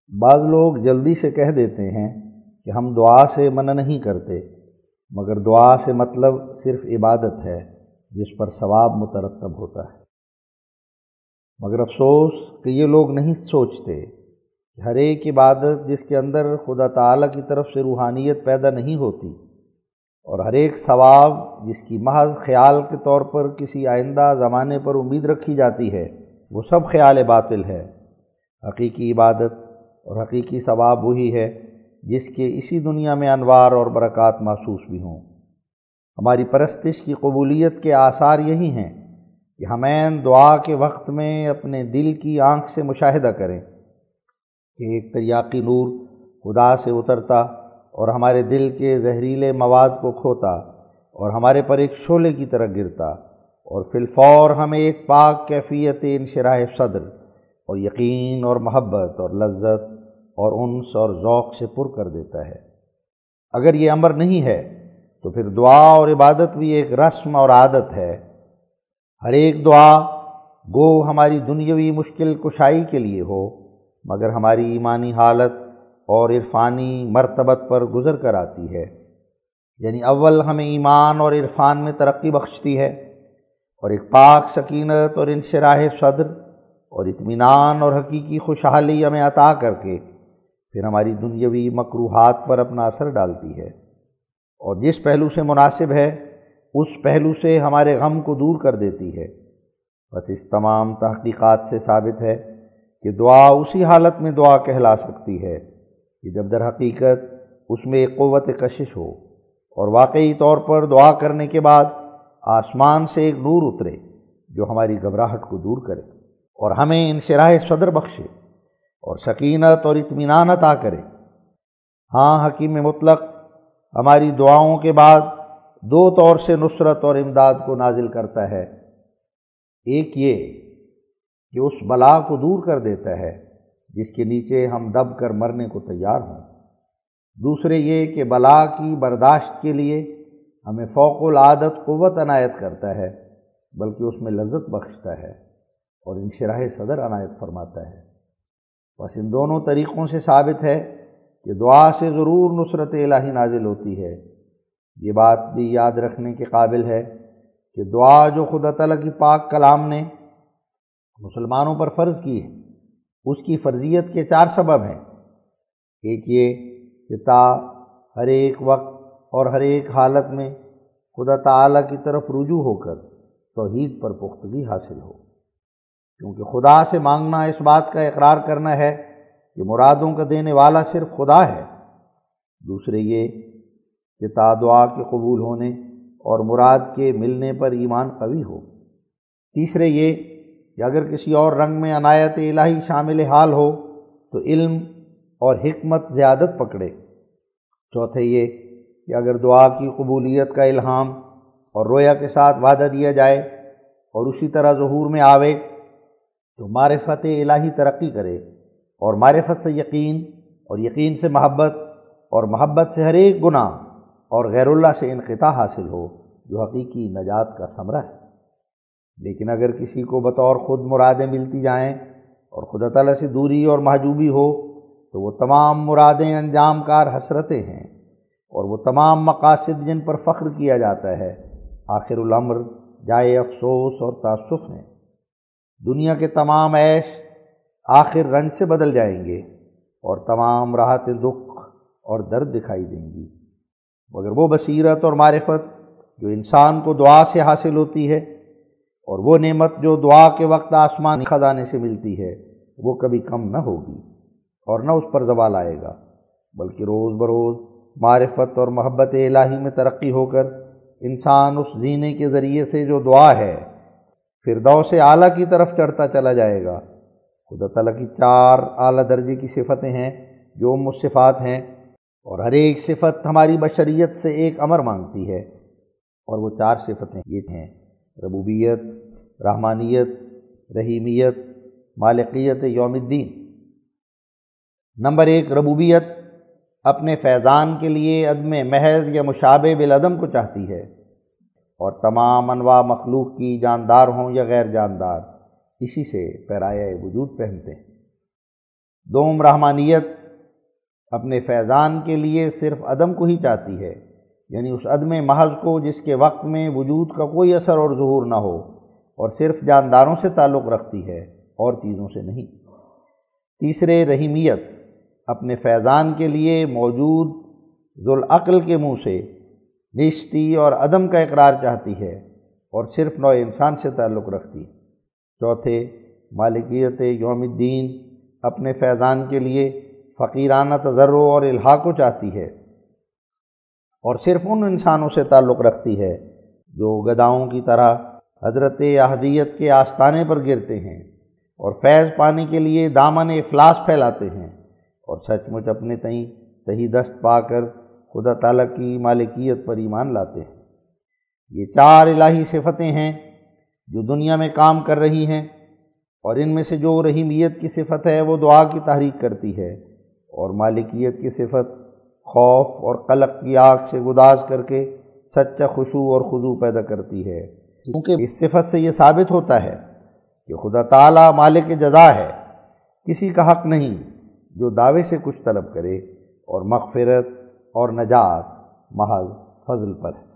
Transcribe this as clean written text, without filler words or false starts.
بعض لوگ جلدی سے کہہ دیتے ہیں کہ ہم دعا سے منع نہیں کرتے، مگر دعا سے مطلب صرف عبادت ہے جس پر ثواب مترتب ہوتا ہے۔ مگر افسوس کہ یہ لوگ نہیں سوچتے کہ ہر ایک عبادت جس کے اندر خدا تعالیٰ کی طرف سے روحانیت پیدا نہیں ہوتی، اور ہر ایک ثواب جس کی محض خیال کے طور پر کسی آئندہ زمانے پر امید رکھی جاتی ہے، وہ سب خیال باطل ہے۔ حقیقی عبادت اور حقیقی ثواب وہی ہے جس کے اسی دنیا میں انوار اور برکات محسوس بھی ہوں۔ ہماری پرستش کی قبولیت کے آثار یہی ہیں کہ ہمیں دعا کے وقت میں اپنے دل کی آنکھ سے مشاہدہ کریں کہ ایک تریاقی نور خدا سے اترتا اور ہمارے دل کے زہریلے مواد کو کھوتا اور ہمارے پر ایک شعلے کی طرح گرتا، اور فی الفور ہمیں ایک پاک کیفیت انشراح صدر اور یقین اور محبت اور لذت اور انس اور ذوق سے پر کر دیتا ہے۔ اگر یہ امر نہیں ہے تو پھر دعا اور عبادت بھی ایک رسم اور عادت ہے۔ ہر ایک دعا گو ہماری دنیاوی مشکل کشائی کے لیے ہو، مگر ہماری ایمانی حالت اور عرفانی مرتبت پر گزر کر آتی ہے۔ یعنی اول ہمیں ایمان اور عرفان میں ترقی بخشتی ہے، اور ایک پاک سکینت اور انشراح صدر اور اطمینان اور حقیقی خوشحالی ہمیں عطا کر کے پھر ہماری دنیاوی مکروہات پر اپنا اثر ڈالتی ہے، اور جس پہلو سے مناسب ہے اس پہلو سے ہمارے غم کو دور کر دیتی ہے۔ بس اس تمام تحقیقات سے ثابت ہے کہ دعا اسی حالت میں دعا کہلا سکتی ہے کہ جب در حقیقت اس میں ایک قوت کشش ہو، اور واقعی طور پر دعا کرنے کے بعد آسمان سے ایک نور اترے جو ہماری گھبراہٹ کو دور کرے اور ہمیں انشراح صدر بخشے اور سکینت اور اطمینان عطا کرے۔ ہاں، حکیم مطلق ہماری دعاؤں کے بعد دو طور سے نصرت اور امداد کو نازل کرتا ہے۔ ایک یہ کہ اس بلا کو دور کر دیتا ہے جس کے نیچے ہم دب کر مرنے کو تیار ہوں۔ دوسرے یہ کہ بلا کی برداشت کے لیے ہمیں فوق العادت قوت عنایت کرتا ہے، بلکہ اس میں لذت بخشتا ہے اور انشراح صدر عنایت فرماتا ہے۔ بس ان دونوں طریقوں سے ثابت ہے کہ دعا سے ضرور نصرت الہی نازل ہوتی ہے۔ یہ بات بھی یاد رکھنے کے قابل ہے کہ دعا جو خدا تعالیٰ کی پاک کلام نے مسلمانوں پر فرض کی ہے، اس کی فرضیت کے 4 سبب ہیں۔ ایک یہ کہ تا ہر ایک وقت اور ہر ایک حالت میں خدا تعالیٰ کی طرف رجوع ہو کر توحید پر پختگی حاصل ہو، کیونکہ خدا سے مانگنا اس بات کا اقرار کرنا ہے کہ مرادوں کا دینے والا صرف خدا ہے۔ دوسرے یہ کہ تا دعا کے قبول ہونے اور مراد کے ملنے پر ایمان قوی ہو۔ تیسرے یہ کہ اگر کسی اور رنگ میں عنایت الہی شامل حال ہو تو علم اور حکمت زیادت پکڑے۔ چوتھے یہ کہ اگر دعا کی قبولیت کا الہام اور رویا کے ساتھ وعدہ دیا جائے اور اسی طرح ظہور میں آوے تو معرفت الہی ترقی کرے، اور معرفت سے یقین، اور یقین سے محبت، اور محبت سے ہر ایک گناہ اور غیر اللہ سے انقطاع حاصل ہو، جو حقیقی نجات کا ثمرہ ہے۔ لیکن اگر کسی کو بطور خود مرادیں ملتی جائیں اور خدا تعالیٰ سے دوری اور محجوبی ہو تو وہ تمام مرادیں انجام کار حسرتیں ہیں، اور وہ تمام مقاصد جن پر فخر کیا جاتا ہے آخر الامر جائے افسوس اور تاسف ہیں۔ دنیا کے تمام عیش آخر رنج سے بدل جائیں گے، اور تمام راحتیں دکھ اور درد دکھائی دیں گی، مگر وہ بصیرت اور معرفت جو انسان کو دعا سے حاصل ہوتی ہے، اور وہ نعمت جو دعا کے وقت آسمانی خزانے سے ملتی ہے، وہ کبھی کم نہ ہوگی اور نہ اس پر زوال آئے گا، بلکہ روز بروز معرفت اور محبت الہی میں ترقی ہو کر انسان اس زینے کے ذریعے سے جو دعا ہے فردوس اعلیٰ کی طرف چڑھتا چلا جائے گا۔ خدا تعالیٰ کی 4 اعلیٰ درجے کی صفتیں ہیں جو الصفات ہیں، اور ہر ایک صفت ہماری بشریت سے ایک امر مانگتی ہے، اور وہ 4 صفتیں یہ ہیں: ربوبیت، رحمانیت، رحیمیت، مالکیت یوم الدین۔ نمبر 1، ربوبیت اپنے فیضان کے لیے عدم محض یا مشابہ بالعدم کو چاہتی ہے، اور تمام انواع مخلوق کی جاندار ہوں یا غیر جاندار اسی سے پیرایہ وجود پہنتے ہیں۔ دوم رحمانیت اپنے فیضان کے لیے صرف عدم کو ہی چاہتی ہے، یعنی اس عدم محض کو جس کے وقت میں وجود کا کوئی اثر اور ظہور نہ ہو، اور صرف جانداروں سے تعلق رکھتی ہے اور چیزوں سے نہیں۔ تیسرے رحیمیت اپنے فیضان کے لیے موجود ذوالعقل کے منہ سے نیستی اور عدم کا اقرار چاہتی ہے اور صرف نوع انسان سے تعلق رکھتی ہے۔ چوتھے مالکیت یوم الدین اپنے فیضان کے لیے فقیرانہ تضرع اور الحاح کو چاہتی ہے اور صرف ان انسانوں سے تعلق رکھتی ہے جو گداؤں کی طرح حضرت احدیت کے آستانے پر گرتے ہیں اور فیض پانے کے لیے دامن افلاس پھیلاتے ہیں اور سچ مچ اپنے تئیں صحیح دست پا کر خدا تعالیٰ کی مالکیت پر ایمان لاتے ہیں۔ یہ چار الہی صفتیں ہیں جو دنیا میں کام کر رہی ہیں، اور ان میں سے جو رحیمیت کی صفت ہے وہ دعا کی تحریک کرتی ہے، اور مالکیت کی صفت خوف اور قلق کی آگ سے گداز کر کے سچا خشوع اور خضوع پیدا کرتی ہے، کیونکہ اس صفت سے یہ ثابت ہوتا ہے کہ خدا تعالیٰ مالک جزا ہے، کسی کا حق نہیں جو دعوے سے کچھ طلب کرے، اور مغفرت اور نجات محض فضل پر ہے۔